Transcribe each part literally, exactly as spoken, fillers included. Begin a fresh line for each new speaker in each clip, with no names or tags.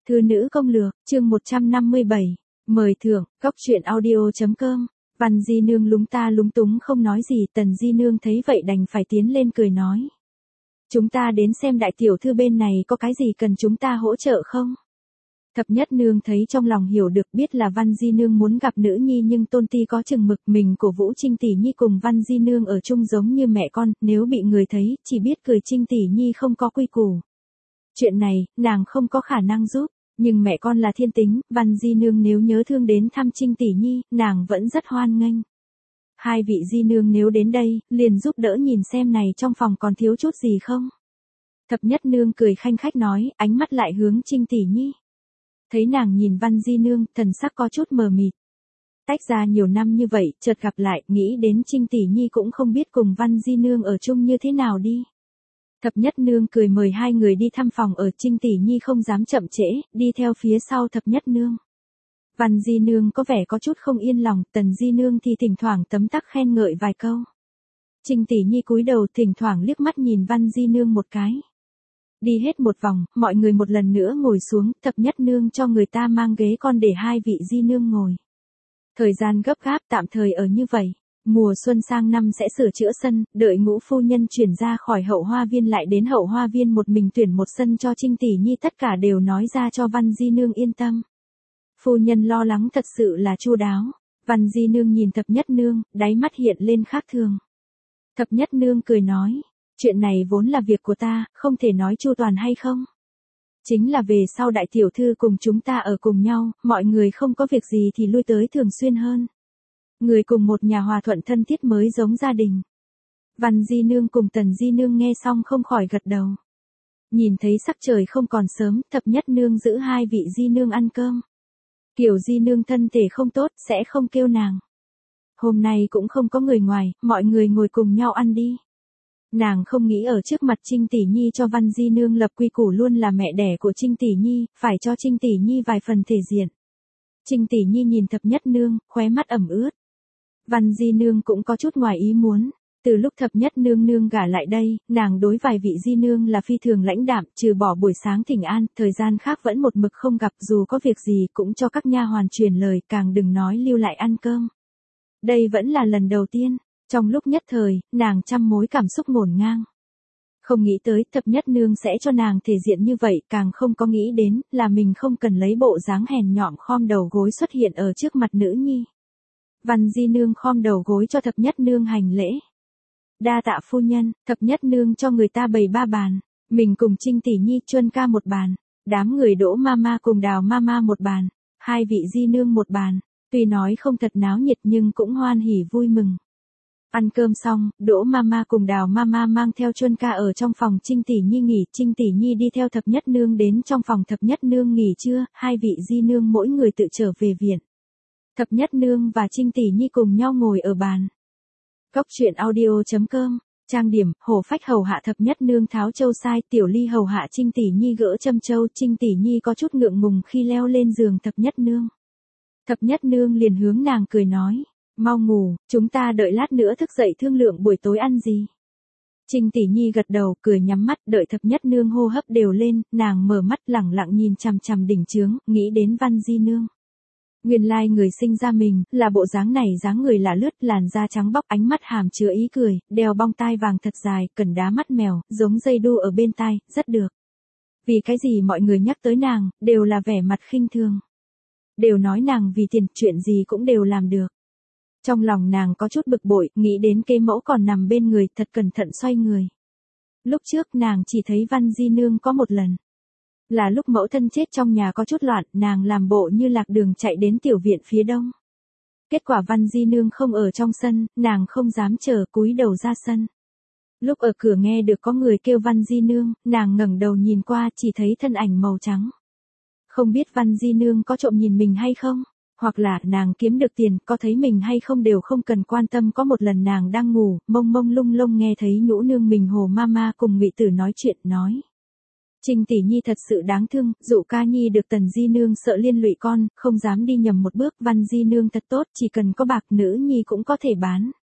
Thư nữ công lược, chương một trăm năm mươi bảy. Mời thưởng, góc truyện audio.com. Văn Di Nương lúng ta lúng túng không nói gì, Tần Di Nương thấy vậy đành phải tiến lên cười nói. Chúng ta đến xem đại tiểu thư bên này có cái gì cần chúng ta hỗ trợ không? Thập Nhất Nương thấy trong lòng hiểu được, biết là Văn Di Nương muốn gặp nữ nhi, nhưng tôn ti có chừng mực, mình cổ vũ Trinh tỷ nhi cùng Văn Di Nương ở chung giống như mẹ con, nếu bị người thấy, chỉ biết cười Trinh tỷ nhi không có quy củ. Chuyện này, nàng không có khả năng giúp, nhưng mẹ con là thiên tính, Văn Di Nương nếu nhớ thương đến thăm Trinh tỷ nhi, nàng vẫn rất hoan nghênh. Hai vị Di Nương nếu đến đây, liền giúp đỡ nhìn xem này trong phòng còn thiếu chút gì không? Thập Nhất Nương cười khanh khách nói, ánh mắt lại hướng Trinh tỷ nhi. Thấy nàng nhìn Văn Di Nương, thần sắc có chút mờ mịt. Tách ra nhiều năm như vậy, chợt gặp lại, nghĩ đến Trinh tỷ nhi cũng không biết cùng Văn Di Nương ở chung như thế nào đi. Thập Nhất Nương cười mời hai người đi thăm phòng ở, Trinh tỷ nhi không dám chậm trễ, đi theo phía sau Thập Nhất Nương. Văn Di Nương có vẻ có chút không yên lòng, Tần Di Nương thì thỉnh thoảng tấm tắc khen ngợi vài câu. Trinh tỷ nhi cúi đầu thỉnh thoảng liếc mắt nhìn Văn Di Nương một cái. Đi hết một vòng, mọi người một lần nữa ngồi xuống, Thập Nhất Nương cho người ta mang ghế con để hai vị Di Nương ngồi. Thời gian gấp gáp tạm thời ở như vậy. Mùa xuân sang năm sẽ sửa chữa sân, đợi Ngũ phu nhân chuyển ra khỏi Hậu Hoa viên lại đến Hậu Hoa viên một mình tuyển một sân cho Trinh tỷ nhi, tất cả đều nói ra cho Văn Di Nương yên tâm. Phu nhân lo lắng thật sự là chu đáo. Văn Di Nương nhìn Thập Nhất Nương, đáy mắt hiện lên khác thường. Thập Nhất Nương cười nói, chuyện này vốn là việc của ta, không thể nói chu toàn hay không. Chính là về sau đại tiểu thư cùng chúng ta ở cùng nhau, mọi người không có việc gì thì lui tới thường xuyên hơn. Người cùng một nhà hòa thuận thân thiết mới giống gia đình. Văn Di Nương cùng Tần Di Nương nghe xong không khỏi gật đầu. Nhìn thấy sắc trời không còn sớm, Thập Nhất Nương giữ hai vị Di Nương ăn cơm. Kiểu Di Nương thân thể không tốt, sẽ không kêu nàng. Hôm nay cũng không có người ngoài, mọi người ngồi cùng nhau ăn đi. Nàng không nghĩ ở trước mặt Trinh tỷ nhi cho Văn Di Nương lập quy củ, luôn là mẹ đẻ của Trinh tỷ nhi, phải cho Trinh tỷ nhi vài phần thể diện. Trinh tỷ nhi nhìn Thập Nhất Nương, khóe mắt ẩm ướt. Văn Di Nương cũng có chút ngoài ý muốn. Từ lúc Thập Nhất Nương nương gả lại đây, nàng đối vài vị Di Nương là phi thường lãnh đạm, trừ bỏ buổi sáng thỉnh an, thời gian khác vẫn một mực không gặp, dù có việc gì cũng cho các nha hoàn truyền lời, càng đừng nói lưu lại ăn cơm. Đây vẫn là lần đầu tiên, trong lúc nhất thời, nàng trăm mối cảm xúc ngổn ngang. Không nghĩ tới Thập Nhất Nương sẽ cho nàng thể diện như vậy, càng không có nghĩ đến là mình không cần lấy bộ dáng hèn nhõm khom đầu gối xuất hiện ở trước mặt nữ nhi. Văn Di Nương khom đầu gối cho Thập Nhất Nương hành lễ. Đa tạ phu nhân. Thập Nhất Nương cho người ta bày ba bàn, mình cùng Trinh tỷ nhi Chuân ca một bàn, đám người Đỗ Mama cùng Đào Mama một bàn, hai vị Di Nương một bàn. Tuy nói không thật náo nhiệt nhưng cũng hoan hỉ vui mừng. Ăn cơm xong, Đỗ Mama cùng Đào Mama mang theo Chuân ca ở trong phòng Trinh tỷ nhi nghỉ, Trinh tỷ nhi đi theo Thập Nhất Nương đến trong phòng Thập Nhất Nương nghỉ trưa, hai vị Di Nương mỗi người tự trở về viện. Thập Nhất Nương và Trinh tỷ nhi cùng nhau ngồi ở bàn. Góc truyện audio.com. Trang điểm, Hổ Phách hầu hạ Thập Nhất Nương tháo châu sai, Tiểu Ly hầu hạ Trinh tỷ nhi gỡ châm châu, Trinh tỷ nhi có chút ngượng ngùng khi leo lên giường Thập Nhất Nương. Thập Nhất Nương liền hướng nàng cười nói, mau ngủ, chúng ta đợi lát nữa thức dậy thương lượng buổi tối ăn gì. Trinh tỷ nhi gật đầu, cười nhắm mắt, đợi Thập Nhất Nương hô hấp đều lên, nàng mở mắt lẳng lặng nhìn chằm chằm đỉnh chướng, nghĩ đến Văn Di Nương. Nguyên lai người sinh ra mình, là bộ dáng này, dáng người là lướt, làn da trắng bóc, ánh mắt hàm chứa ý cười, đeo bông tai vàng thật dài, cần đá mắt mèo, giống dây đu ở bên tai, rất được. Vì cái gì mọi người nhắc tới nàng, đều là vẻ mặt khinh thường. Đều nói nàng vì tiền, chuyện gì cũng đều làm được. Trong lòng nàng có chút bực bội, nghĩ đến kế mẫu còn nằm bên người, thật cẩn thận xoay người. Lúc trước nàng chỉ thấy Văn Di Nương có một lần. Là lúc mẫu thân chết trong nhà có chút loạn, nàng làm bộ như lạc đường chạy đến tiểu viện phía đông. Kết quả Văn Di Nương không ở trong sân, nàng không dám chờ, cúi đầu ra sân. Lúc ở cửa nghe được có người kêu Văn Di Nương, nàng ngẩng đầu nhìn qua, chỉ thấy thân ảnh màu trắng. Không biết Văn Di Nương có trộm nhìn mình hay không, hoặc là nàng kiếm được tiền, có thấy mình hay không đều không cần quan tâm. Có một lần nàng đang ngủ, mông mông lung lung nghe thấy Nhũ nương mình Hồ Mama cùng Ngụy Tử nói chuyện, nói: Trinh tỷ nhi thật sự đáng thương, dụ ca nhi được Tần Di Nương sợ liên lụy con, không dám đi nhầm một bước. Văn Di Nương thật tốt, chỉ cần có bạc nữ nhi cũng có thể bán.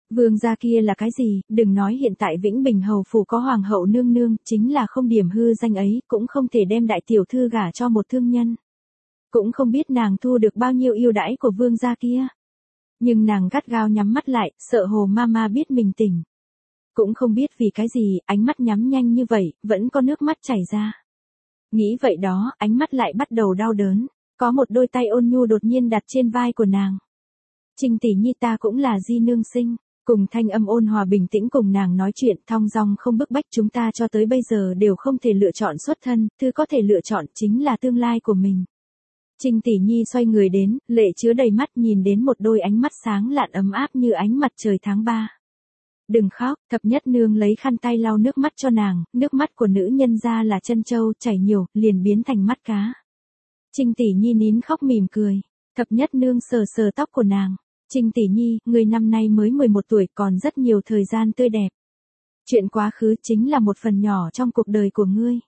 Vương gia kia là cái gì, đừng nói hiện tại Vĩnh Bình hầu phủ có hoàng hậu nương nương, chính là không điểm hư danh ấy, cũng không thể đem đại tiểu thư gả cho một thương nhân. Cũng không biết nàng thu được bao nhiêu ưu đãi của vương gia kia. Nhưng nàng gắt gao nhắm mắt lại, sợ Hồ Mama biết mình tỉnh. Cũng không biết vì cái gì, ánh mắt nhắm nhanh như vậy, vẫn có nước mắt chảy ra. Nghĩ vậy đó, ánh mắt lại bắt đầu đau đớn. Có một đôi tay ôn nhu đột nhiên đặt trên vai của nàng. Trinh tỷ nhi, ta cũng là di nương sinh. Cùng thanh âm ôn hòa bình tĩnh cùng nàng nói chuyện, thong dong không bức bách, chúng ta cho tới bây giờ đều không thể lựa chọn xuất thân, thứ có thể lựa chọn chính là tương lai của mình. Trinh tỷ nhi xoay người đến, lệ chứa đầy mắt, nhìn đến một đôi ánh mắt sáng lạn ấm áp như ánh mặt trời tháng ba. Đừng khóc, thập nhất nương lấy khăn tay lau nước mắt cho nàng, nước mắt của nữ nhân ra là chân châu, chảy nhiều, liền biến thành mắt cá. Trinh tỷ nhi nín khóc mỉm cười, thập nhất nương sờ sờ tóc của nàng. Trinh tỷ nhi, người năm nay mới mười một tuổi, còn rất nhiều thời gian tươi đẹp. Chuyện quá khứ chính là một phần nhỏ trong cuộc đời của ngươi.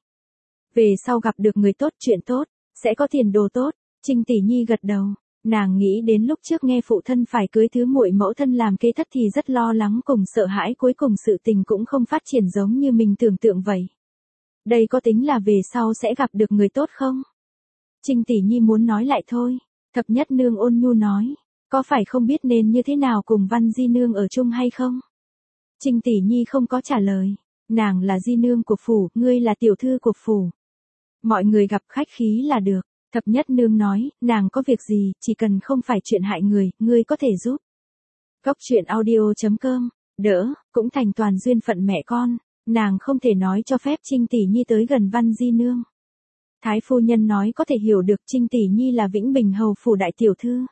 Về sau gặp được người tốt, chuyện tốt, sẽ có tiền đồ tốt. Trinh tỷ nhi gật đầu, nàng nghĩ đến lúc trước nghe phụ thân phải cưới thứ muội mẫu thân làm kế thất thì rất lo lắng cùng sợ hãi, cuối cùng sự tình cũng không phát triển giống như mình tưởng tượng vậy. Đây có tính là về sau sẽ gặp được người tốt không? Trinh tỷ nhi muốn nói lại thôi, thập nhất nương ôn nhu nói, có phải không biết nên như thế nào cùng Văn di nương ở chung hay không? Trinh tỷ nhi không có trả lời, nàng là di nương của phủ, ngươi là tiểu thư của phủ. Mọi người gặp khách khí là được. Thập nhất nương nói, nàng có việc gì, chỉ cần không phải chuyện hại người, ngươi có thể giúp. Góc truyện audio chấm com, đỡ, cũng thành toàn duyên phận mẹ con, nàng không thể nói cho phép Trinh tỷ nhi tới gần Văn di nương. Thái phu nhân nói có thể hiểu được Trinh tỷ nhi là Vĩnh Bình hầu phủ đại tiểu thư.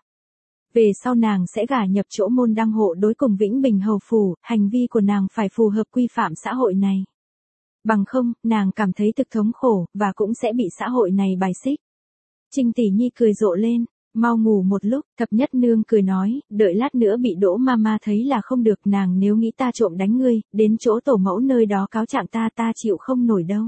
Về sau nàng sẽ gả nhập chỗ môn đăng hộ đối cùng Vĩnh Bình hầu phủ, hành vi của nàng phải phù hợp quy phạm xã hội này. Bằng không, nàng cảm thấy thực thống khổ, và cũng sẽ bị xã hội này bài xích. Trinh tỷ nhi cười rộ lên, mau ngủ một lúc, thập nhất nương cười nói, đợi lát nữa bị Đỗ Mama thấy là không được, nàng nếu nghĩ ta trộm đánh ngươi, đến chỗ tổ mẫu nơi đó cáo trạng ta, ta chịu không nổi đâu.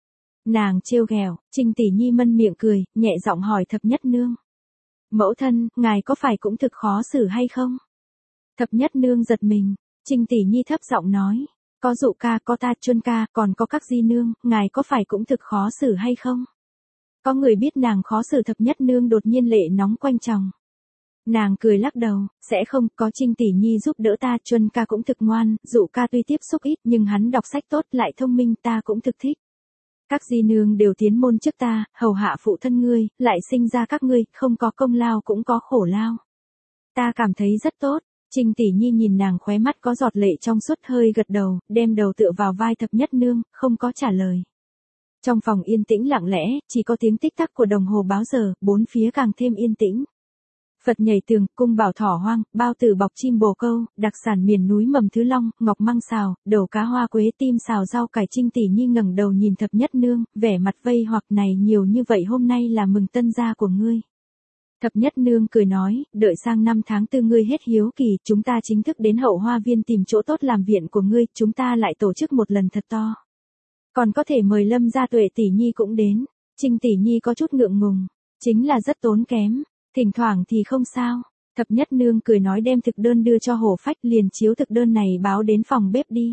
Nàng trêu ghẹo, Trinh tỷ nhi mân miệng cười, nhẹ giọng hỏi thập nhất nương. Mẫu thân, ngài có phải cũng thực khó xử hay không? Thập nhất nương giật mình, Trinh tỷ nhi thấp giọng nói, có Dụ ca, có ta Chuân ca, còn có các di nương, ngài có phải cũng thực khó xử hay không? Có người biết nàng khó xử, thập nhất nương đột nhiên lệ nóng quanh chồng. Nàng cười lắc đầu, sẽ không, có Trinh tỷ nhi giúp đỡ ta, Chuân ca cũng thực ngoan, Dụ ca tuy tiếp xúc ít nhưng hắn đọc sách tốt lại thông minh, ta cũng thực thích. Các di nương đều tiến môn trước ta, hầu hạ phụ thân ngươi, lại sinh ra các ngươi, không có công lao cũng có khổ lao. Ta cảm thấy rất tốt. Trinh tỷ nhi nhìn nàng khóe mắt có giọt lệ trong suốt, hơi gật đầu, đem đầu tựa vào vai thập nhất nương, không có trả lời. Trong phòng yên tĩnh lặng lẽ, chỉ có tiếng tích tắc của đồng hồ báo giờ, bốn phía càng thêm yên tĩnh. Phật nhảy tường, cung bảo thỏ hoang, bao tử bọc chim bồ câu, đặc sản miền núi mầm thứ long, ngọc măng xào, đầu cá hoa quế, tim xào rau cải. Trinh tỷ nhi ngẩng đầu nhìn thập nhất nương, vẻ mặt vây hoặc này nhiều như vậy, hôm nay là mừng tân gia của ngươi. Thập nhất nương cười nói, đợi sang năm tháng tư ngươi hết hiếu kỳ, chúng ta chính thức đến hậu hoa viên tìm chỗ tốt làm viện của ngươi, chúng ta lại tổ chức một lần thật to. Còn có thể mời Lâm gia Tuệ tỷ nhi cũng đến. Trinh tỷ nhi có chút ngượng ngùng, chính là rất tốn kém, thỉnh thoảng thì không sao. Thập nhất nương cười nói, đem thực đơn đưa cho Hổ Phách, liền chiếu thực đơn này báo đến phòng bếp đi.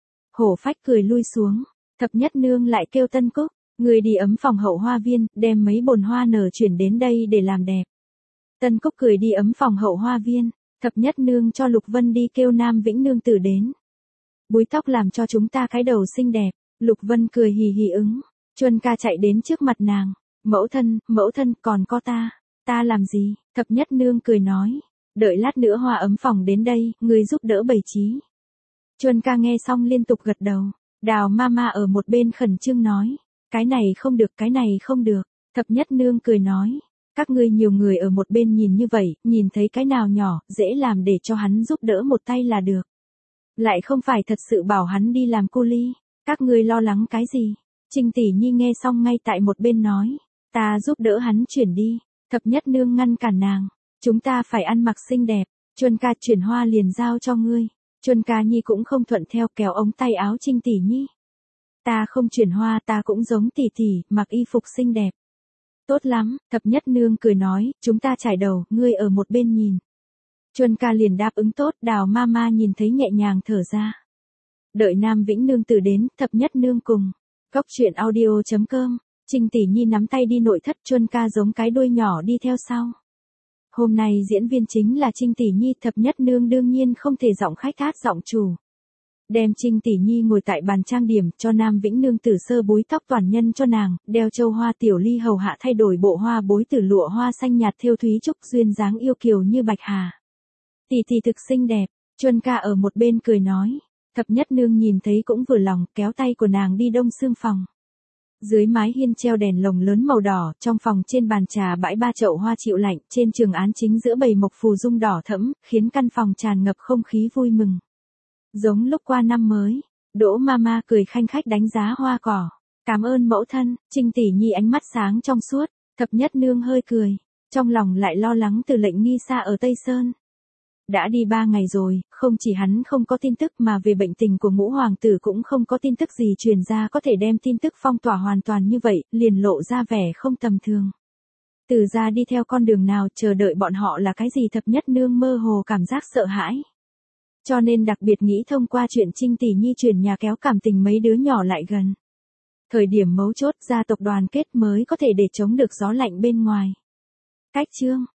Hổ Phách cười lui xuống, thập nhất nương lại kêu Tân Cúc, người đi ấm phòng hậu hoa viên, đem mấy bồn hoa nở chuyển đến đây để làm đẹp. Tân Cúc cười đi ấm phòng hậu hoa viên, thập nhất nương cho Lục Vân đi kêu Nam Vĩnh nương tử đến. Búi tóc làm cho chúng ta cái đầu xinh đẹp. Lục Vân cười hì hì ứng, Chuân ca chạy đến trước mặt nàng, mẫu thân, mẫu thân, còn có ta, ta làm gì? Thập nhất nương cười nói, đợi lát nữa hoa ấm phòng đến đây, người giúp đỡ bày trí. Chuân ca nghe xong liên tục gật đầu, Đào Mama ở một bên khẩn trương nói, cái này không được, cái này không được. Thập nhất nương cười nói, các ngươi nhiều người ở một bên nhìn như vậy, nhìn thấy cái nào nhỏ, dễ làm để cho hắn giúp đỡ một tay là được. Lại không phải thật sự bảo hắn đi làm cu ly. Các ngươi lo lắng cái gì? Trinh tỷ nhi nghe xong ngay tại một bên nói, ta giúp đỡ hắn chuyển đi. Thập nhất nương ngăn cản nàng, chúng ta phải ăn mặc xinh đẹp, Chuân ca chuyển hoa liền giao cho ngươi. Chuân ca nhi cũng không thuận theo, kéo ống tay áo Trinh tỷ nhi. Ta không chuyển hoa, ta cũng giống tỷ tỷ, mặc y phục xinh đẹp. Tốt lắm, thập nhất nương cười nói, chúng ta trải đầu, ngươi ở một bên nhìn. Chuân ca liền đáp ứng tốt, Đào Mama nhìn thấy nhẹ nhàng thở ra. Đợi Nam Vĩnh nương tử đến, thập nhất nương cùng. Cốc truyện audio chấm com, Trình Tỷ Nhi nắm tay đi nội thất, Chuân ca giống cái đuôi nhỏ đi theo sau. Hôm nay diễn viên chính là Trinh Tỷ Nhi, thập nhất nương đương nhiên không thể giọng khách hát giọng chủ. Đem Trinh Tỷ Nhi ngồi tại bàn trang điểm, cho Nam Vĩnh nương tử sơ búi tóc toàn nhân cho nàng, đeo châu hoa tiểu ly hầu hạ thay đổi bộ hoa bối từ lụa hoa xanh nhạt thêu thúy trúc duyên dáng yêu kiều như bạch hà. Tỷ tỷ thực xinh đẹp, Chuân ca ở một bên cười nói. Thập nhất nương nhìn thấy cũng vừa lòng, kéo tay của nàng đi đông xương phòng. Dưới mái hiên treo đèn lồng lớn màu đỏ, trong phòng trên bàn trà bãi ba chậu hoa chịu lạnh, trên trường án chính giữa bầy mộc phù dung đỏ thẫm, khiến căn phòng tràn ngập không khí vui mừng. Giống lúc qua năm mới, Đỗ Mama cười khanh khách đánh giá hoa cỏ. Cảm ơn mẫu thân, Trinh Tỷ Nhi ánh mắt sáng trong suốt, thập nhất nương hơi cười, trong lòng lại lo lắng từ lệnh nghi xa ở Tây Sơn. Đã đi ba ngày rồi, không chỉ hắn không có tin tức mà về bệnh tình của ngũ hoàng tử cũng không có tin tức gì truyền ra có thể đem tin tức phong tỏa hoàn toàn như vậy, liền lộ ra vẻ không tầm thường. Từ ra đi theo con đường nào, chờ đợi bọn họ là cái gì, thập nhất nương mơ hồ cảm giác sợ hãi. Cho nên đặc biệt nghĩ thông qua chuyện Trinh Tỷ Nhi chuyển nhà kéo cảm tình mấy đứa nhỏ lại gần. Thời điểm mấu chốt gia tộc đoàn kết mới có thể để chống được gió lạnh bên ngoài. Cách chương